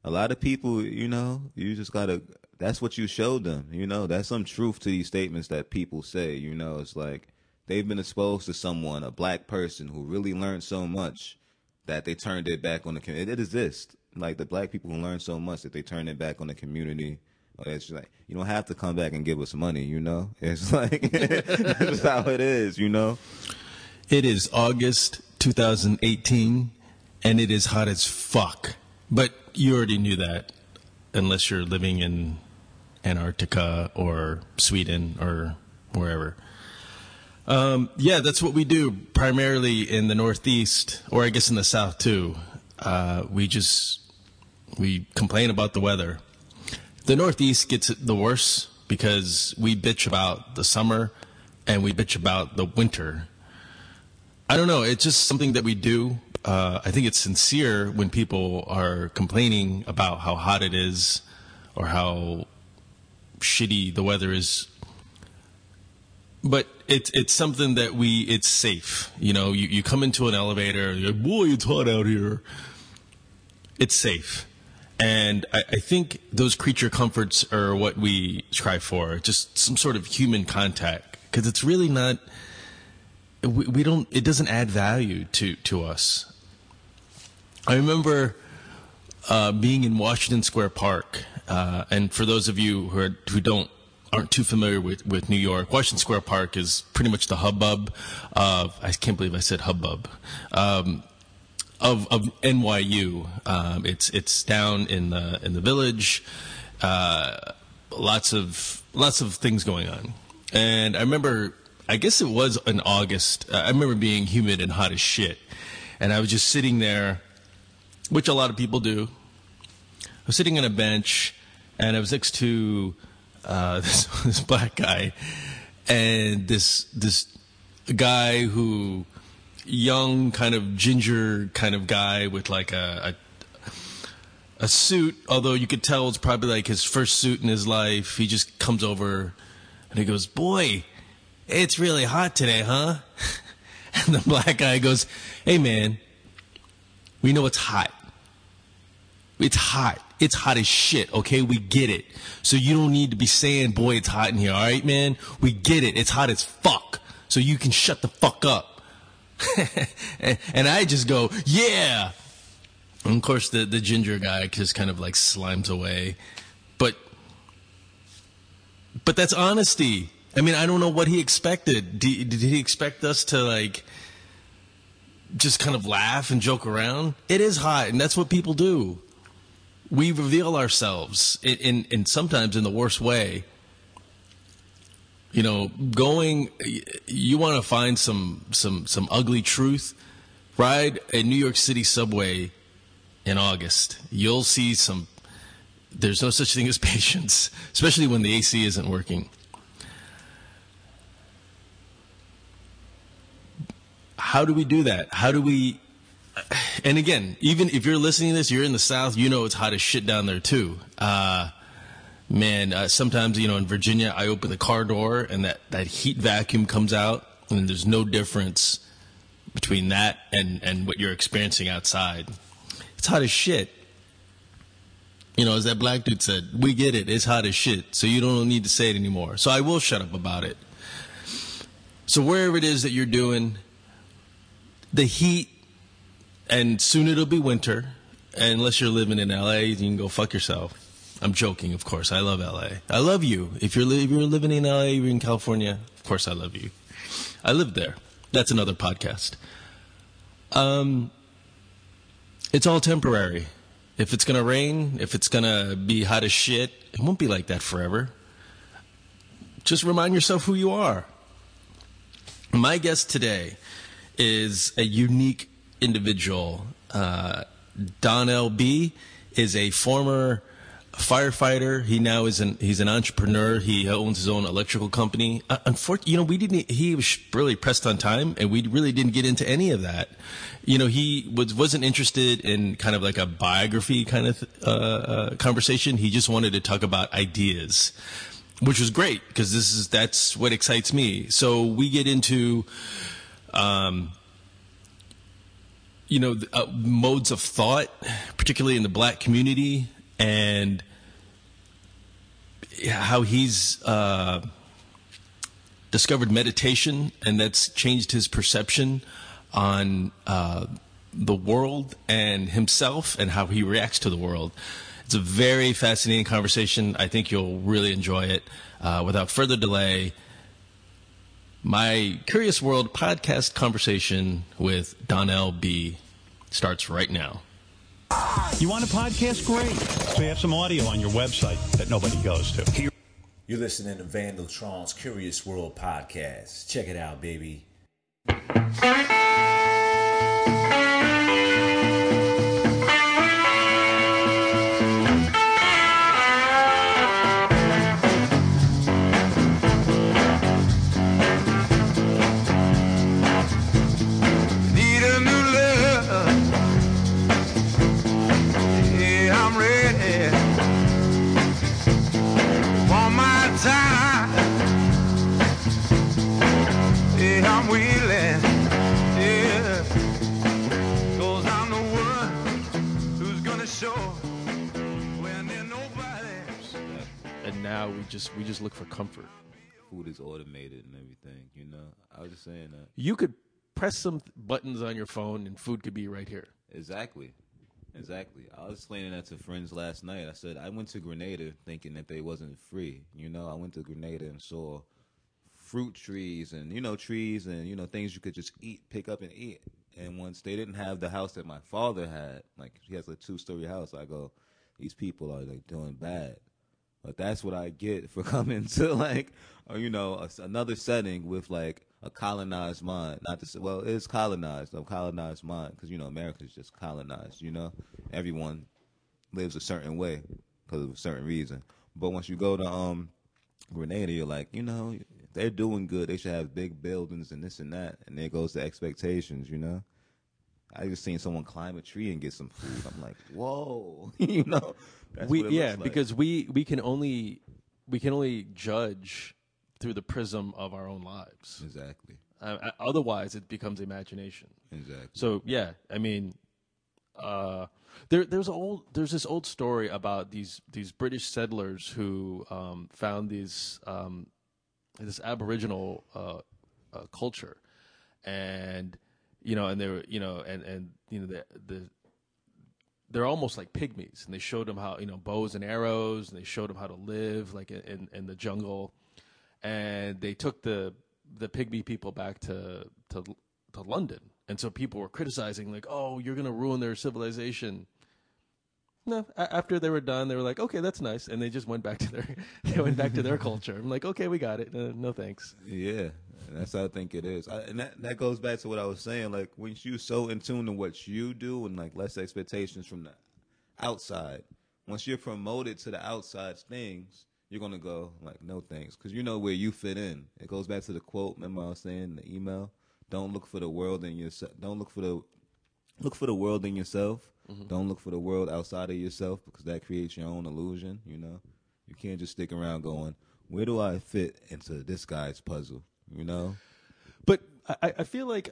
A lot of people, you just gotta. That's what you showed them. That's some truth to these statements that people say. It's like they've been exposed to someone, a black person, who really learned so much that they turned it back on the community. It exists. Like the black people who learned so much that they turned it back on the community. It's like you don't have to come back and give us money. It's like that's how it is. It is August 2018, and it is hot as fuck. But you already knew that, unless you're living in Antarctica or Sweden or wherever. Yeah, that's what we do primarily in the Northeast, or I guess in the South too. We complain about the weather. The Northeast gets it the worst because we bitch about the summer and we bitch about the winter. I don't know. It's just something that we do. I think it's sincere when people are complaining about how hot it is or how shitty the weather is. But it's something that it's safe. You come into an elevator, you're like, boy, it's hot out here. It's safe. And I think those creature comforts are what we strive for, just some sort of human contact. Because it's really not, it doesn't add value to us. I remember being in Washington Square Park, and for those of you who aren't too familiar with New York, Washington Square Park is pretty much the hubbub of, I can't believe I said hubbub, of NYU. It's down in the Village. Lots of things going on. And I remember, I guess it was in August. I remember being humid and hot as shit. And I was just sitting there, which a lot of people do. I was sitting on a bench, and I was next to this black guy, and this guy who, young kind of ginger kind of guy with like a suit, although you could tell it's probably like his first suit in his life. He just comes over and he goes, "Boy, it's really hot today, huh?" And the black guy goes, "Hey man, we know it's hot. It's hot. It's hot as shit, okay? We get it. So you don't need to be saying, boy, it's hot in here, all right, man? We get it. It's hot as fuck. So you can shut the fuck up." And I just go, "Yeah." And of course, the ginger guy just kind of like slimes away. But that's honesty. I mean, I don't know what he expected. Did he expect us to like just kind of laugh and joke around? It is hot, and that's what people do. We reveal ourselves in sometimes in the worst way. You want to find some ugly truth, ride a New York City subway in August. You'll see there's no such thing as patience, especially when the AC isn't working. How do we do that? And again, even if you're listening to this, you're in the South, it's hot as shit down there too. Sometimes, in Virginia, I open the car door and that heat vacuum comes out, and there's no difference between that and what you're experiencing outside. It's hot as shit. As that black dude said, we get it. It's hot as shit. So you don't need to say it anymore. So I will shut up about it. So wherever it is that you're doing, the heat, and soon it'll be winter, unless you're living in LA, you can go fuck yourself. I'm joking, of course. I love LA. I love you. If you're living in LA, you're in California, of course I love you. I lived there. That's another podcast. It's all temporary. If it's going to rain, if it's going to be hot as shit, it won't be like that forever. Just remind yourself who you are. My guest today is a unique individual. Donnell B is a former firefighter. He now he's an entrepreneur. He owns his own electrical company. Unfortunately, he was really pressed on time, and we really didn't get into any of that. He wasn't interested in kind of like a biography kind of conversation. He just wanted to talk about ideas, which was great because that's what excites me. So we get into modes of thought, particularly in the black community, and how he's discovered meditation, and that's changed his perception on the world and himself and how he reacts to the world. It's a very fascinating conversation. I think you'll really enjoy it. Without further delay, my Curious World podcast conversation with Donnell B. starts right now. You want a podcast? Great. So you have some audio on your website that nobody goes to. You're listening to Vandaltron's Curious World podcast. Check it out, baby. Now we just look for comfort. Food is automated and everything, I was just saying that. You could press some buttons on your phone and food could be right here. Exactly. I was explaining that to friends last night. I said I went to Grenada thinking that they wasn't free. I went to Grenada and saw fruit trees and trees and things you could just pick up and eat. And once they didn't have the house that my father had, like he has a 2-story house, I go, these people are like doing bad. But that's what I get for coming to another setting with like a colonized mind. Not to say, well, it's colonized, a colonized mind, because America's just colonized. Everyone lives a certain way because of a certain reason. But once you go to Grenada, you're like, they're doing good. They should have big buildings and this and that. And there goes the expectations. I just seen someone climb a tree and get some food. I'm like, whoa, That's what it looks like. Because we can only judge through the prism of our own lives. Exactly. Otherwise, it becomes imagination. Exactly. So yeah, I mean, there's this old story about these British settlers who found this Aboriginal culture, and and they were they're almost like pygmies, and they showed them how bows and arrows, and they showed them how to live like in the jungle, and they took the pygmy people back to London, and so people were criticizing like, oh, you're gonna ruin their civilization. No, after they were done, they were like, okay, that's nice, and they just went back to their culture. I'm like, okay, we got it. No thanks. Yeah, that's how I think it is, and that goes back to what I was saying. Like when you're so in tune to what you do, and like less expectations from the outside. Once you're promoted to the outside things, you're gonna go like, no thanks, because you know where you fit in. It goes back to the quote. Remember I was saying in the email, don't look for the world in yourself. Don't look for the world in yourself. Mm-hmm. Don't look for the world outside of yourself, because that creates your own illusion. You can't just stick around going, where do I fit into this guy's puzzle? But I feel like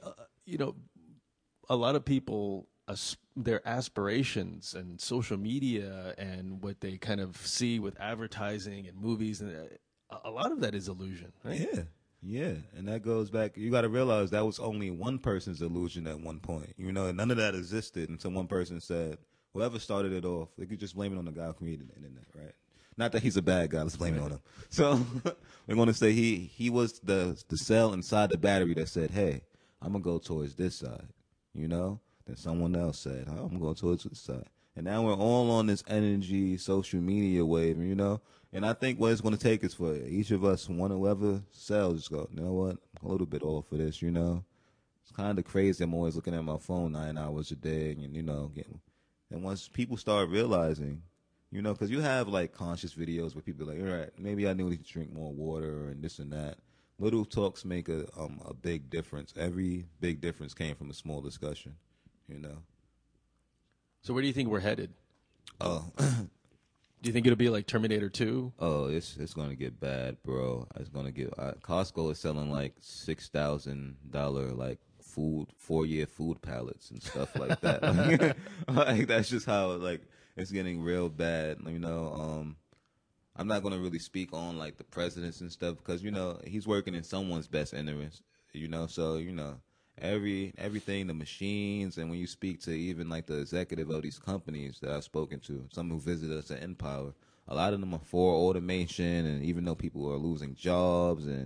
a lot of people, their aspirations and social media and what they kind of see with advertising and movies, and a lot of that is illusion, right? Yeah, and that goes back. You got to realize that was only one person's illusion at one point. None of that existed until one person said, whoever started it off, they could just blame it on the guy who created the internet, right? Not that he's a bad guy. Let's blame it on him. So we're going to say he was the cell inside the battery that said, hey, I'm going to go towards this side, Then someone else said, oh, I'm going towards this side. And now we're all on this energy, social media wave, And I think what it's going to take is for each of us, whoever cells, just go, you know what, I'm a little bit off for this, It's kind of crazy. I'm always looking at my phone 9 hours a day, and, and once people start realizing, because you have, like, conscious videos where people are like, all right, maybe I need to drink more water and this and that. Little talks make a big difference. Every big difference came from a small discussion, So where do you think we're headed? Oh. Do you think it'll be like Terminator 2? Oh, it's going to get bad, bro. It's going to get Costco is selling like $6,000 like food 4-year food pallets and stuff like that. Like that's just how like it's getting real bad. I'm not gonna really speak on like the presidents and stuff because he's working in someone's best interest. So everything, the machines, and when you speak to even like the executive of these companies that I've spoken to, some who visit us at Empower, a lot of them are for automation, and even though people are losing jobs, and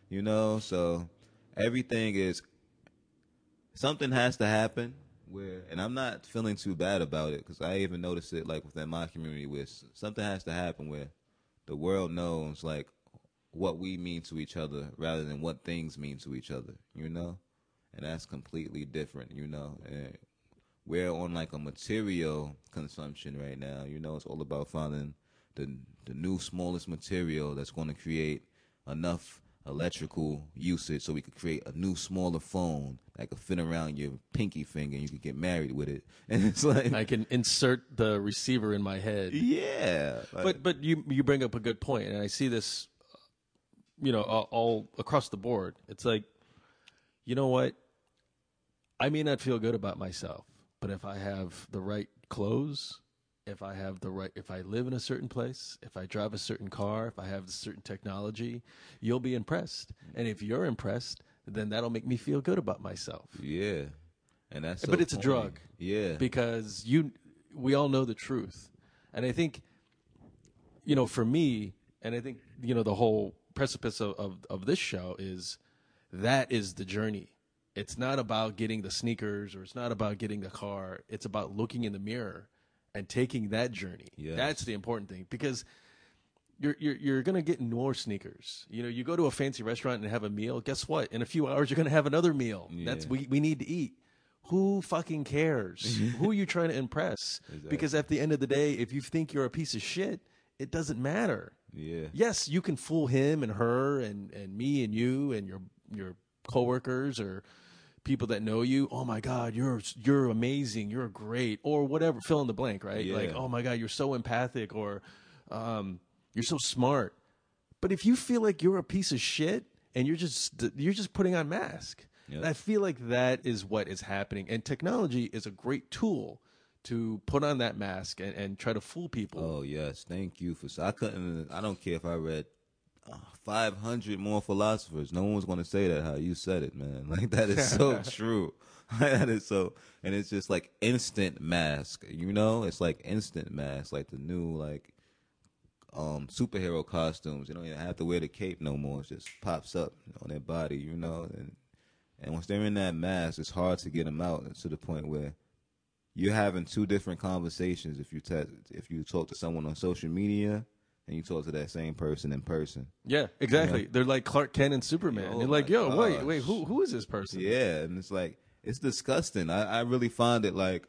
so everything is something has to happen. And I'm not feeling too bad about it because I even noticed it like within my community where something has to happen where the world knows like what we mean to each other rather than what things mean to each other, and that's completely different, and we're on like a material consumption right now, it's all about finding the new smallest material that's going to create enough electrical usage so we could create a new smaller phone that could fit around your pinky finger and you could get married with it. And it's like I can insert the receiver in my head. Yeah. But you bring up a good point, and I see this all across the board. It's like, you know what? I may not feel good about myself, but if I have the right clothes, if I live in a certain place, if I drive a certain car, if I have a certain technology, you'll be impressed. And if you're impressed, then that'll make me feel good about myself. Yeah. And that's but it's a drug. Yeah. Because we all know the truth. And I think, for me, and I think, the whole precipice of this show is the journey. It's not about getting the sneakers or it's not about getting the car. It's about looking in the mirror and taking that journey. Yes. That's the important thing because you're going to get more sneakers. You go to a fancy restaurant and have a meal. Guess what? In a few hours, you're going to have another meal. Yeah. We need to eat. Who fucking cares? Who are you trying to impress? Exactly. Because at the end of the day, if you think you're a piece of shit, it doesn't matter. Yeah. Yes, you can fool him and her and me and you and your coworkers or people that know you. Oh my God, you're amazing, you're great, or whatever. Fill in the blank, right? Yeah. Like, oh my God, you're so empathic, or you're so smart. But if you feel like you're a piece of shit and you're just putting on mask, Yep. and I feel like that is what is happening. And technology is a great tool to put on that mask and try to fool people. Oh yes, thank you for. I don't care if I read 500 more philosophers. No one was going to say that how you said it, man. Like that is so true. That is so, and it's just like instant mask. It's like instant mask, like the new like superhero costumes. You don't even have to wear the cape no more. It just pops up on their body, and once they're in that mask, it's hard to get them out to the point where you're having two different conversations if you talk to someone on social media and you talk to that same person in person. Yeah, exactly. They're like Clark Kent and Superman. Oh You're like, my wait, gosh. who is this person? Yeah, and it's like it's disgusting. I really find it like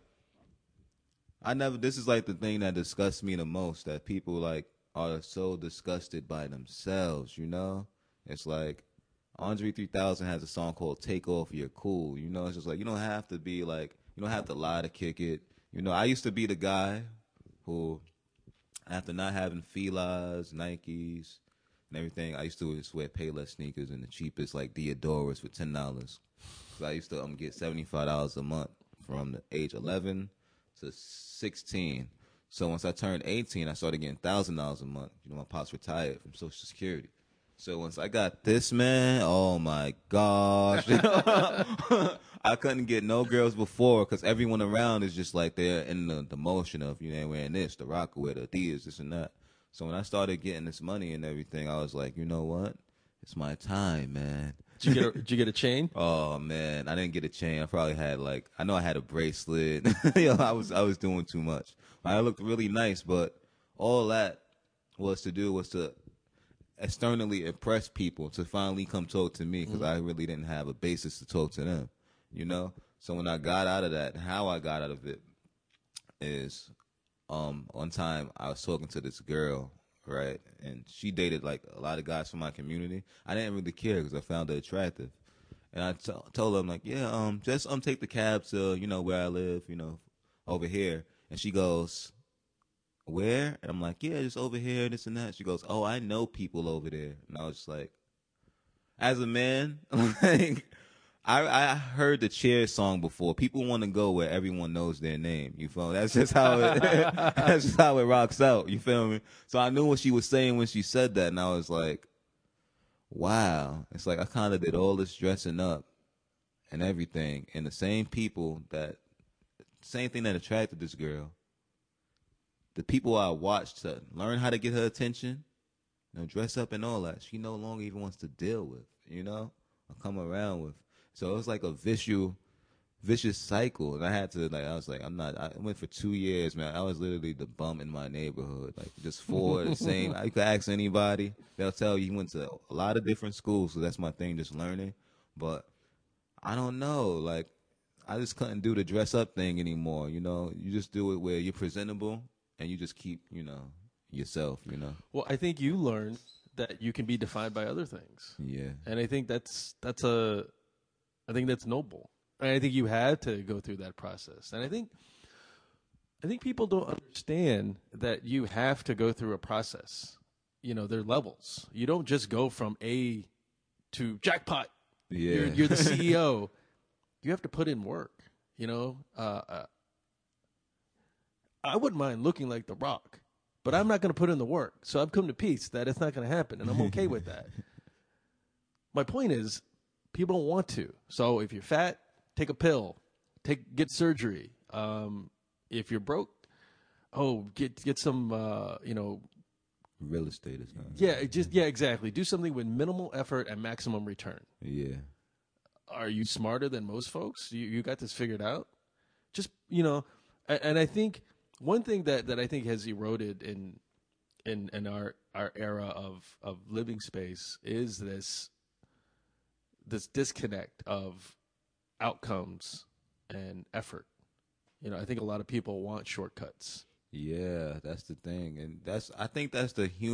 this is like the thing that disgusts me the most, that people like are so disgusted by themselves, It's like Andre 3000 has a song called Take Off You're Cool, It's just like you don't have to be like, you don't have to lie to kick it. I used to be the guy who, after not having Fila's, Nikes, and everything, I used to just wear Payless sneakers and the cheapest like Diodoras for $10. So I used to get $75 a month from the age 11 to 16. So once I turned 18, I started getting $1,000 a month. My pops retired from Social Security. So once I got this, man, oh my gosh. I couldn't get no girls before because everyone around is just like they're in the motion of, wearing this, the Rockaway, the Adidas, this and that. So when I started getting this money and everything, I was like, you know what? It's my time, man. Did you get a chain? Oh man, I didn't get a chain. I probably had I know I had a bracelet. I was doing too much. I looked really nice, but all that was to externally impress people to finally come talk to me because I really didn't have a basis to talk to them, So when I got out of that, how I got out of it is, one time I was talking to this girl, right, and she dated like a lot of guys from my community. I didn't really care because I found her attractive, and I told her, I'm like, yeah, just take the cab to where I live, over here, and she goes, where? And I'm like, yeah, just over here, this and that. She goes, oh, I know people over there. And I was just like, as a man, like, I heard the Cheers song before. People want to go where everyone knows their name. You feel me? That's just how it. That's just how it rocks out. You feel me? So I knew what she was saying when she said that, and I was like, "Wow!" It's like I kind of did all this dressing up and everything, and the same people same thing that attracted this girl. The people I watched to learn how to get her attention, dress up and all that, she no longer even wants to deal with, or come around with. So it was like a vicious cycle. And I went for 2 years, man. I was literally the bum in my neighborhood. Like just four, the same. You could ask anybody. They'll tell you he went to a lot of different schools. So that's my thing, just learning. But I don't know. Like, I just couldn't do the dress up thing anymore. You just do it where you're presentable and you just keep, yourself, Well, I think you learned that you can be defined by other things. Yeah. And I think that's noble. And I think you had to go through that process. And I think people don't understand that you have to go through a process. There are levels. You don't just go from A to jackpot. Yeah. You're the CEO. You have to put in work. I wouldn't mind looking like The Rock, but I'm not going to put in the work. So I've come to peace that it's not going to happen, and I'm okay with that. My point is, people don't want to. So if you're fat, take a pill, get surgery. If you're broke, get some, real estate is not. Yeah, exactly. Do something with minimal effort and maximum return. Yeah. Are you smarter than most folks? You got this figured out? Just, and I think one thing that I think has eroded in our era of living space is this disconnect of outcomes and effort. I think a lot of people want shortcuts. Yeah, that's the thing, and I think that's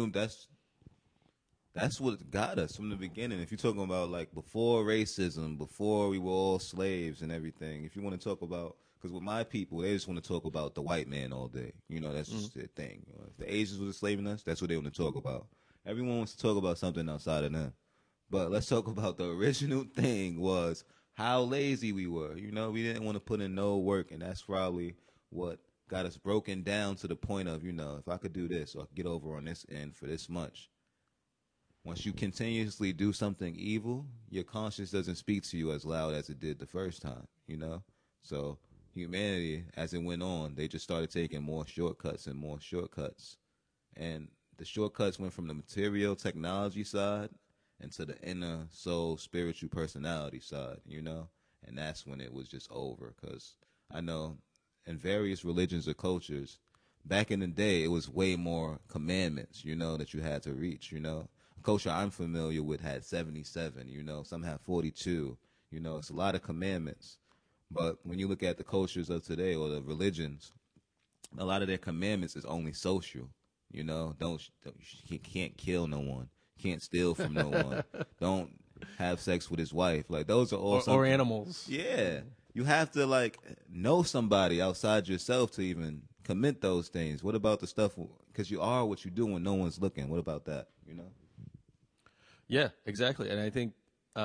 that's what got us from the beginning. If you're talking about like before racism, before we were all slaves and everything, if you want to talk about, because with my people, they just want to talk about the white man all day. That's just their thing. If the Asians were enslaving us, that's what they want to talk about. Everyone wants to talk about something outside of them. But let's talk about the original thing was how lazy we were. We didn't want to put in no work, and that's probably what got us broken down to the point of, if I could do this or I could get over on this end for this much. Once you continuously do something evil, your conscience doesn't speak to you as loud as it did the first time, So humanity, as it went on, they just started taking more shortcuts and more shortcuts. And the shortcuts went from the material technology side into the inner soul, spiritual personality side, And that's when it was just over. Because I know in various religions or cultures, back in the day, it was way more commandments, that you had to reach, Culture I'm familiar with had 77, some have 42, it's a lot of commandments. But when you look at the cultures of today or the religions, a lot of their commandments is only social, you can't kill no one, can't steal from no one, don't have sex with his wife. Like those are all or animals. Yeah. You have to like know somebody outside yourself to even commit those things. What about the stuff, because you are what you do when no one's looking. What about that, Yeah, exactly. And I think,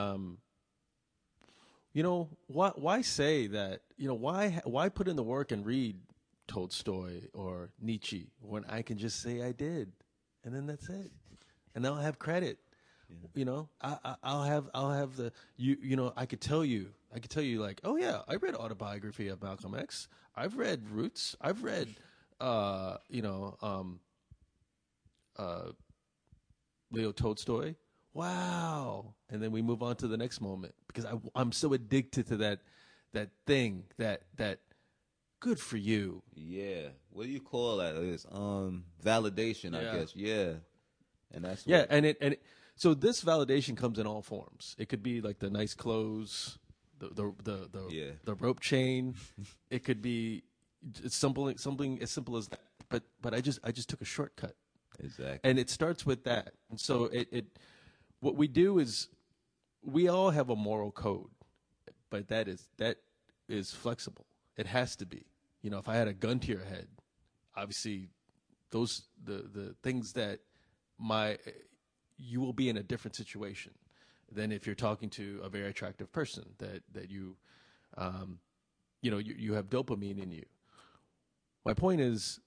why say that, why put in the work and read Tolstoy or Nietzsche when I can just say I did, and then that's it. And I'll have credit. Yeah. I'll have the, I could tell you like, oh yeah, I read Autobiography of Malcolm X. I've read Roots. I've read, Leo Tolstoy. Wow. And then we move on to the next moment because I'm so addicted to that thing that good for you. Yeah. What do you call that? It's validation, I guess. Yeah. And that's so this validation comes in all forms. It could be like the nice clothes, the rope chain. It could be something as simple as that. But I just took a shortcut. Exactly. And it starts with that. And so what we do is we all have a moral code, but that is flexible. It has to be. If I had a gun to your head, obviously those the things that you will be in a different situation. than if you're talking to a very attractive person that you, you have dopamine in you. My point is,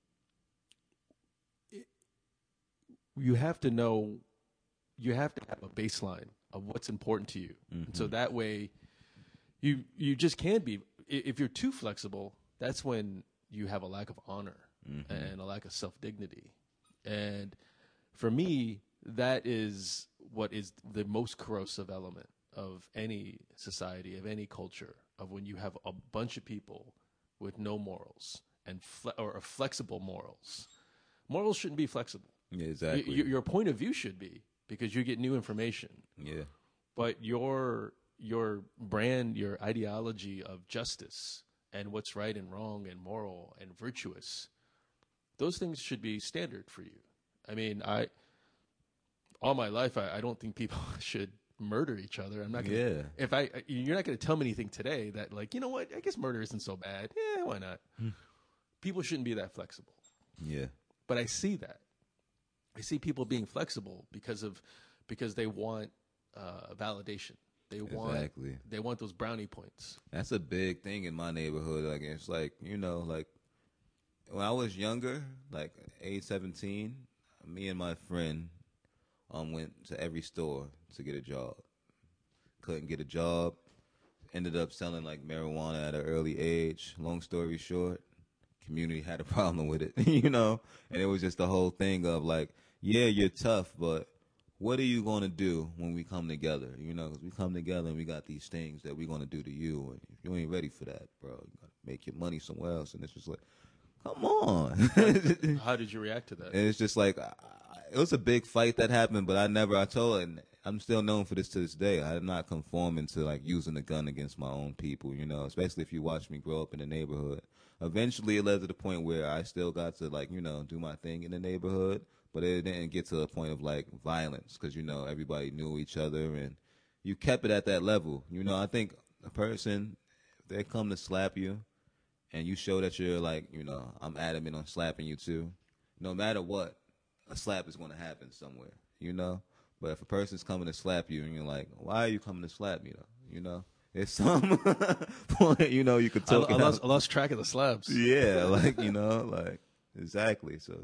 you have to know, you have to have a baseline of what's important to you. And so that way, you just can't be. If you're too flexible, that's when you have a lack of honor and a lack of self-dignity. And for me, that is what is the most corrosive element of any society, of any culture, of when you have a bunch of people with no morals and or flexible morals. Morals shouldn't be flexible. Yeah, exactly. Your point of view should be, because you get new information. Yeah. But your brand, your ideology of justice and what's right and wrong and moral and virtuous, those things should be standard for you. I mean, all my life, I don't think people should murder each other. I'm not gonna, you're not going to tell me anything today that, like, you know what, I guess murder isn't so bad. Yeah, why not? People shouldn't be that flexible. Yeah. But I see that. I see people being flexible because they want validation. They want those brownie points. That's a big thing in my neighborhood. Like, it's like, like when I was younger, like age 17, me and my friend went to every store to get a job. Couldn't get a job. Ended up selling like marijuana at an early age. Long story short, community had a problem with it, and it was just the whole thing of like, yeah, you're tough, but what are you going to do when we come together? Because we come together and we got these things that we're going to do to you. And if you ain't ready for that, bro, you got to make your money somewhere else. And it's just like, come on. How did you react to that? And it's just like, it was a big fight that happened, but I told her, and I'm still known for this to this day. I'm not conforming to like using a gun against my own people, especially if you watch me grow up in the neighborhood. Eventually it led to the point where I still got to like, do my thing in the neighborhood. But it didn't get to a point of, like, violence because, everybody knew each other and you kept it at that level. I think a person, if they come to slap you and you show that you're, like, I'm adamant on slapping you too, no matter what, a slap is going to happen somewhere, But if a person's coming to slap you and you're like, why are you coming to slap me, though, It's some point, you could talk I lost track of the slaps. Yeah, like, exactly. So,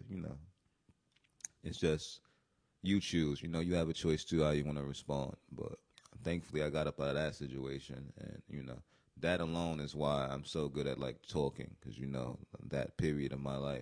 it's just you choose. You have a choice too how you want to respond. But thankfully, I got up out of that situation, and that alone is why I'm so good at like talking, because that period of my life.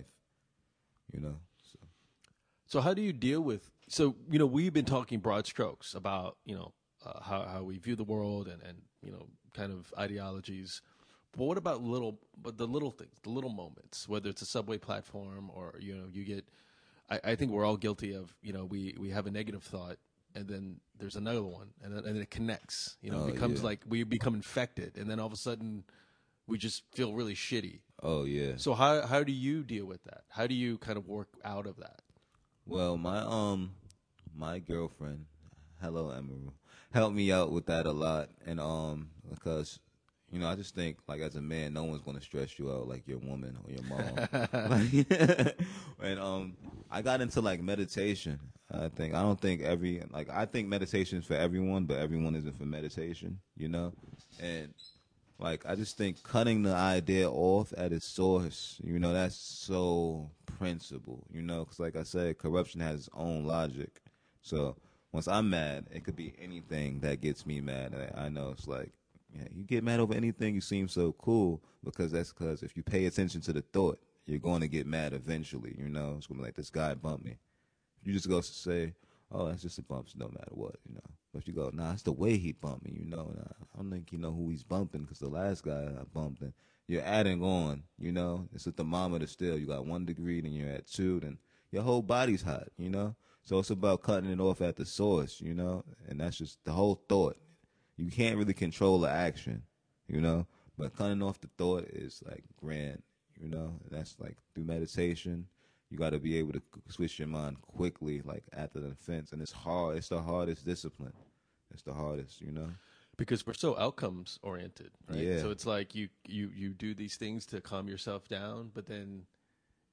So how do you deal with? So we've been talking broad strokes about how we view the world and kind of ideologies. But what about the little things, the little moments, whether it's a subway platform or you get. I think we're all guilty of, we have a negative thought and then there's another one and then it connects, it becomes like we become infected and then all of a sudden we just feel really shitty. Oh, yeah. So how do you deal with that? How do you kind of work out of that? Well, my girlfriend, hello, Emerald, helped me out with that a lot. And because I just think, like, as a man, no one's going to stress you out like your woman or your mom. And I got into, like, meditation. I think meditation is for everyone, but everyone isn't for meditation, And, like, I just think cutting the idea off at its source, that's so principle, Because, like I said, corruption has its own logic. So once I'm mad, it could be anything that gets me mad. I know it's like, yeah, you get mad over anything, you seem so cool, because if you pay attention to the thought, you're going to get mad eventually, It's going to be like, this guy bumped me. You just go say, oh, that's just a bump no matter what, But if you go, nah, it's the way he bumped me, Nah, I don't think you know who he's bumping because the last guy I bumped, and you're adding on, It's a thermometer still. You got 1 degree, then you're at 2, then your whole body's hot, So it's about cutting it off at the source, And that's just the whole thought. You can't really control the action, But cutting off the thought is like grand, And that's like through meditation. You got to be able to switch your mind quickly, like after the offense. And it's hard. It's the hardest discipline. It's the hardest, Because we're so outcomes oriented, right? Yeah. So it's like you do these things to calm yourself down, but then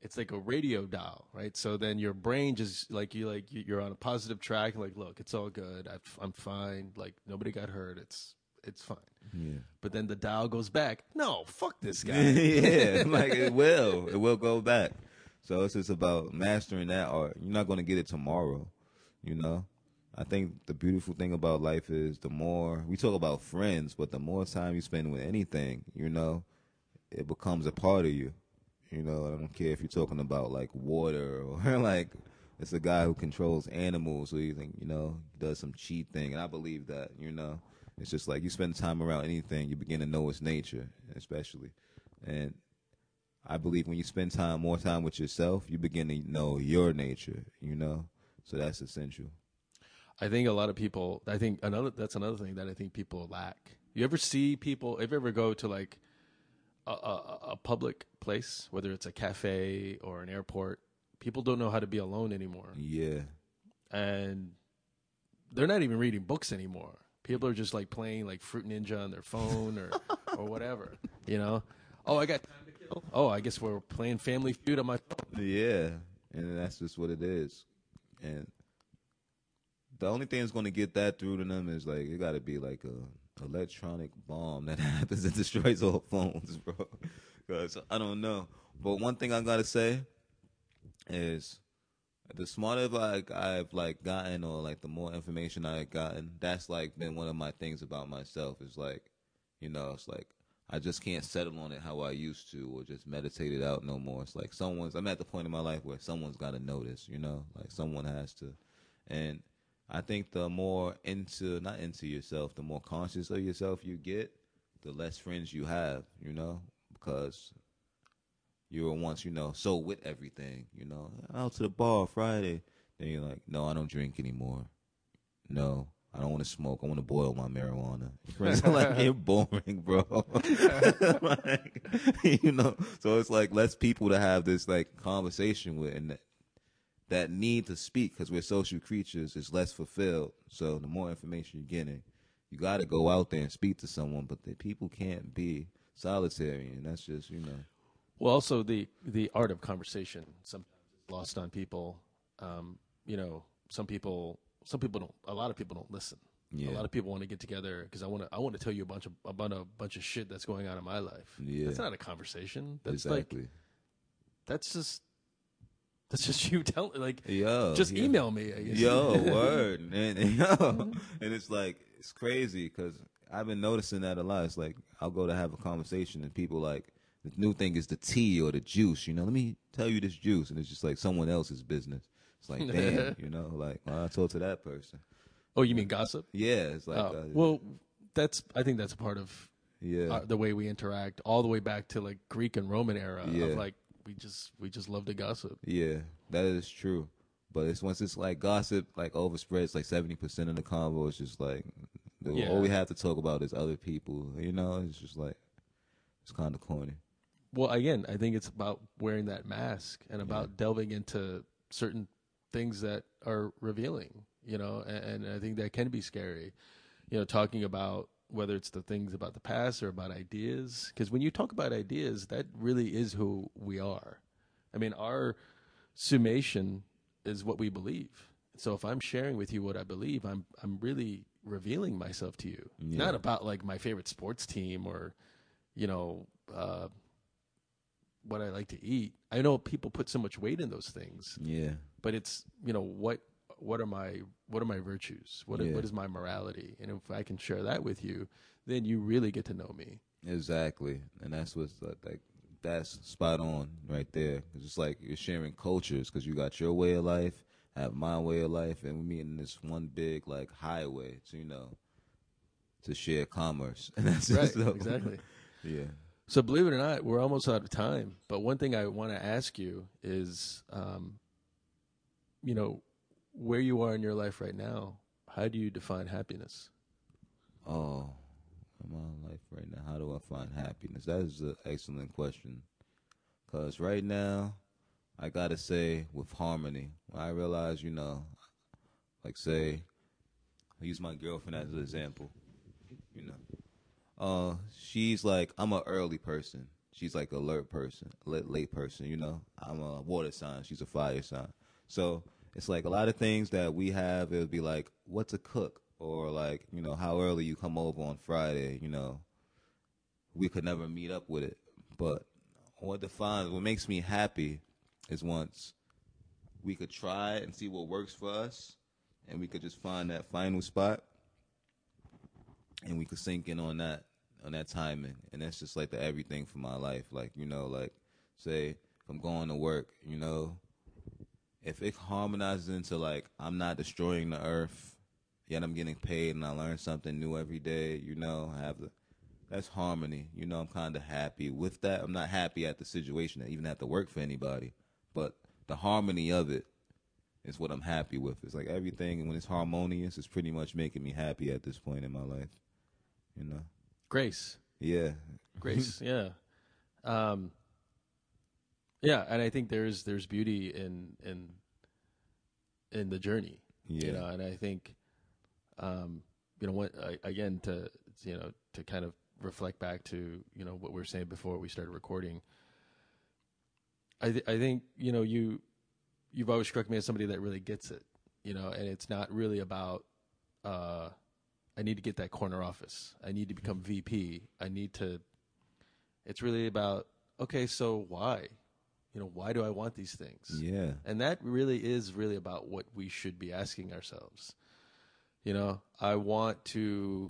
it's like a radio dial, right? So then your brain just you're on a positive track. Like, look, it's all good. I'm fine. Like nobody got hurt. It's fine. Yeah. But then the dial goes back. No, fuck this guy. Yeah, like it will go back. So it's just about mastering that art. You're not going to get it tomorrow, you know. I think the beautiful thing about life is the more we talk about friends, but the more time you spend with anything, you know, it becomes a part of you. You know, I don't care if you're talking about like water or like it's a guy who controls animals, or you think, you know, he does some cheat thing, and I believe that, you know. It's just like you spend time around anything, you begin to know its nature, especially. And I believe when you spend more time with yourself, you begin to know your nature, you know? So that's essential. I think a lot of people, that's another thing that I think people lack. You ever see people, if you ever go to like a public place, whether it's a cafe or an airport, people don't know how to be alone anymore. Yeah. And they're not even reading books anymore. People are just like playing like Fruit Ninja on their phone or whatever, you know? Oh, I got time to kill. Oh, I guess we're playing Family Feud on my phone. Yeah. And that's just what it is. And the only thing that's going to get that through to them is like, it got to be like a electronic bomb that happens that destroys all phones, bro. Because I don't know. But one thing I got to say is, the smarter I've like gotten, or like the more information I've gotten, that's like been one of my things about myself. Is like, you know, it's like I just can't settle on it how I used to, or just meditate it out no more. It's like I'm at the point in my life where someone's got to notice, you know, like someone has to. And I think the more not into yourself, the more conscious of yourself you get, the less friends you have, you know, because you were once, you know, so with everything, you know, out to the bar Friday. Then you're like, no, I don't drink anymore. No, I don't want to smoke. I want to boil my marijuana. Friends are like, you're boring, bro. Like, you know, so it's like less people to have this like conversation with, and that need to speak, because we're social creatures, is less fulfilled. So the more information you're getting, you got to go out there and speak to someone, but the people can't be solitary, and that's just, you know. Well, also the art of conversation sometimes is lost on people. You know, some people don't. A lot of people don't listen. Yeah. A lot of people want to get together because I want to tell you about a bunch of shit that's going on in my life. Yeah. That's not a conversation. That's Exactly. like that's just you telling, like, Just email me. I guess. Word. And it's like, it's crazy because I've been noticing that a lot. It's like, I'll go to have a conversation and people like, the new thing is the tea or the juice, you know, let me tell you this juice. And it's just like someone else's business. It's like, damn, you know, like, well, I told to that person. Oh, you mean gossip? Yeah. It's like, well, I think that's a part of yeah, the way we interact, all the way back to like Greek and Roman era Yeah. of like, we just love to gossip. yeah, that is true. But it's once it's like gossip, like overspreads, like 70% of the convo is just like, Yeah. all we have to talk about is other people, you know, it's just like, it's kind of corny. Well, again, I think it's about wearing that mask and about delving into certain things that are revealing, you know, and I think that can be scary, you know, talking about whether it's the things about the past or about ideas. Because when you talk about ideas, that really is who we are. I mean, our summation is what we believe. So if I'm sharing with you what I believe, I'm really revealing myself to you. Yeah. Not about like my favorite sports team or, you know, what I like to eat. I know people put so much weight in those things, Yeah. but it's, you know, what are my virtues? What is my morality? And if I can share that with you, then you really get to know me. Exactly, and that's what's like. That's spot on right there. It's just like you're sharing cultures, because you got your way of life, I have my way of life, and we meet in this one big like highway to, you know, to share commerce. And that's Right, just exactly. Yeah. So believe it or not, we're almost out of time. But one thing I want to ask you is, you know, where you are in your life right now, how do you define happiness? Oh, in my life right now, how do I find happiness? That is an excellent question. Because right now, I got to say, with harmony, I realize, you know, like say, I use my girlfriend as an example, you know. She's like, I'm an early person. she's like a alert person, late person, you know. I'm a water sign, she's a fire sign. So it's like a lot of things that we have, it would be like, what to cook? Or like, you know, how early you come over on Friday, you know. We could never meet up with it. But what makes me happy is once we could try it and see what works for us, and we could just find that final spot, and we could sink in on that timing. And that's just like the everything for my life. Like, you know, like, say, if I'm going to work, you know, if it harmonizes into, like, I'm not destroying the earth, yet I'm getting paid and I learn something new every day, you know, that's harmony. You know, I'm kind of happy with that. I'm not happy at the situation. I even have to work for anybody. But the harmony of it is what I'm happy with. It's like everything, when it's harmonious, it's pretty much making me happy at this point in my life, you know. Grace. Yeah. Grace, yeah. Yeah, and I think there's beauty in the journey. Yeah. You know, and I think you know, again, to kind of reflect back to, you know, what we were saying before we started recording. I think, you know, you've always struck me as somebody that really gets it, you know, and it's not really about I need to get that corner office. I need to become VP. It's really about, okay, so why? You know, why do I want these things? Yeah. And that really is about what we should be asking ourselves. You know, I want to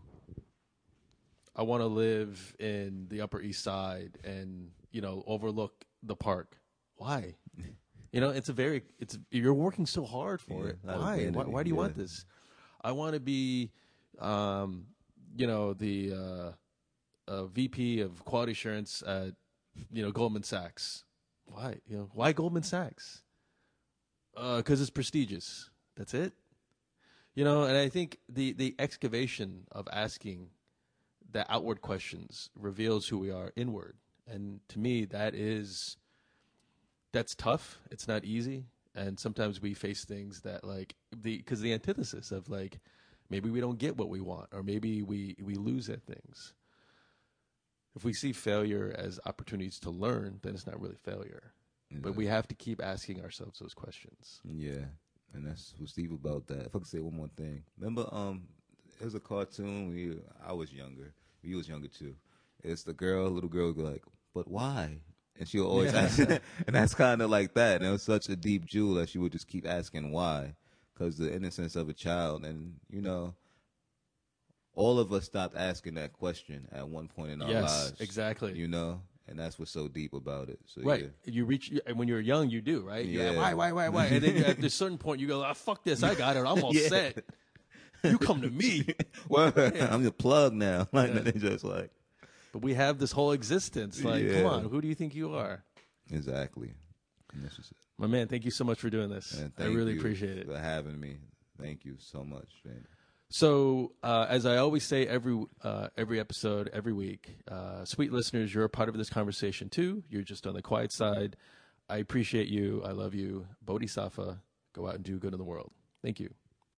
live in the Upper East Side and, you know, overlook the park. Why? You know, you're working so hard for it. Why? Why do you want this? I want to be, you know, the VP of quality assurance at, you know, Goldman Sachs. Why? You know, why Goldman Sachs? Because it's prestigious. That's it. You know, and I think the excavation of asking the outward questions reveals who we are inward. And to me, that's tough. It's not easy. And sometimes we face things that, like, because the antithesis of, like, maybe we don't get what we want, or maybe we lose at things. If we see failure as opportunities to learn, then it's not really failure. Yeah. But we have to keep asking ourselves those questions. Yeah. And that's what's deep about that. If I could say one more thing. Remember, it was a cartoon I was younger. You was younger too. It's the little girl would be like, but why? And she'll always ask, and that's kind of like that. And it was such a deep jewel that she would just keep asking why. Because the innocence of a child. And, you know, all of us stopped asking that question at one point in our lives. Yes, exactly. You know? And that's what's so deep about it. So, right. Yeah. When you're young, you do, right? Yeah. Like, why? And then at a certain point, you go, fuck this. I got it. I'm all set. You come to me. Well, I'm the plug now. Like, yeah. They just like. But we have this whole existence. Like, come on. Who do you think you are? Exactly. And that's just it. My man, thank you so much for doing this. I really appreciate it. For having me. Thank you so much, man. So, as I always say every episode, every week, sweet listeners, you're a part of this conversation too. You're just on the quiet side. I appreciate you. I love you. Bodhisattva, go out and do good in the world. Thank you.